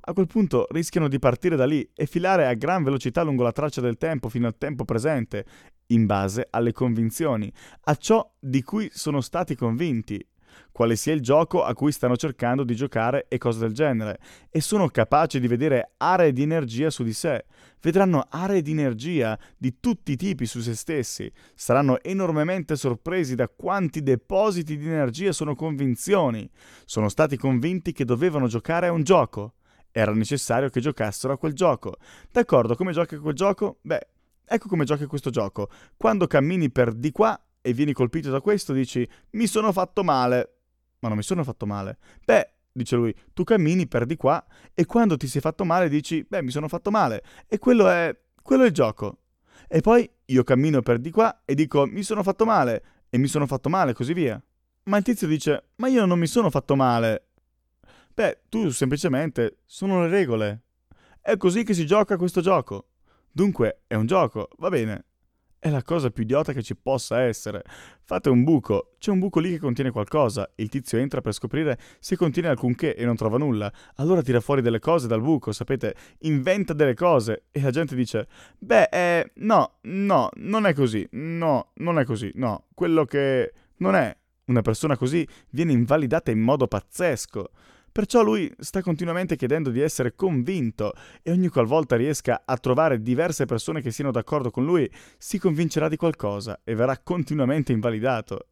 A quel punto rischiano di partire da lì e filare a gran velocità lungo la traccia del tempo fino al tempo presente, in base alle convinzioni, a ciò di cui sono stati convinti, quale sia il gioco a cui stanno cercando di giocare e cose del genere, e sono capaci di vedere aree di energia su di sé. Vedranno aree di energia di tutti i tipi su se stessi, saranno enormemente sorpresi da quanti depositi di energia sono convinzioni. Sono stati convinti che dovevano giocare a un gioco. Era necessario che giocassero a quel gioco. D'accordo, come giochi a quel gioco? Beh, ecco come giochi a questo gioco. Quando cammini per di qua e vieni colpito da questo, dici mi sono fatto male. Ma non mi sono fatto male. Beh, dice lui, tu cammini per di qua e quando ti sei fatto male dici beh, mi sono fatto male. E quello è il gioco. E poi io cammino per di qua e dico mi sono fatto male e mi sono fatto male, così via. Ma il tizio dice ma io non mi sono fatto male. Beh, tu semplicemente sono le regole. È così che si gioca a questo gioco. Dunque, è un gioco, va bene. È la cosa più idiota che ci possa essere. Fate un buco, c'è un buco lì che contiene qualcosa. Il tizio entra per scoprire se contiene alcunché e non trova nulla. Allora tira fuori delle cose dal buco, sapete, inventa delle cose. E la gente dice, beh, no, no, non è così, no, non è così, no. Quello che non è una persona così viene invalidata in modo pazzesco. Perciò lui sta continuamente chiedendo di essere convinto e ogni qualvolta riesca a trovare diverse persone che siano d'accordo con lui, si convincerà di qualcosa e verrà continuamente invalidato.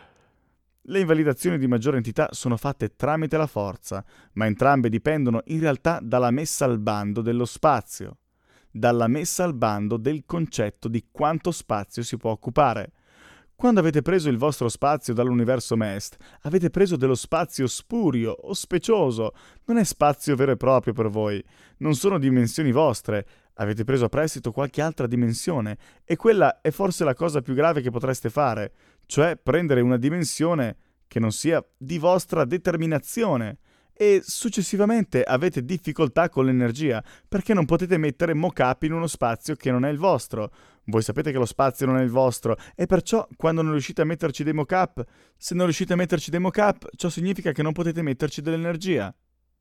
Le invalidazioni di maggiore entità sono fatte tramite la forza, ma entrambe dipendono in realtà dalla messa al bando dello spazio, dalla messa al bando del concetto di quanto spazio si può occupare. Quando avete preso il vostro spazio dall'universo Mest, avete preso dello spazio spurio o specioso. Non è spazio vero e proprio per voi. Non sono dimensioni vostre. Avete preso a prestito qualche altra dimensione. E quella è forse la cosa più grave che potreste fare. Cioè prendere una dimensione che non sia di vostra determinazione. E successivamente avete difficoltà con l'energia, perché non potete mettere mock-up in uno spazio che non è il vostro. Voi sapete che lo spazio non è il vostro e perciò quando non riuscite a metterci dei mock-up, se non riuscite a metterci dei mock-up, ciò significa che non potete metterci dell'energia.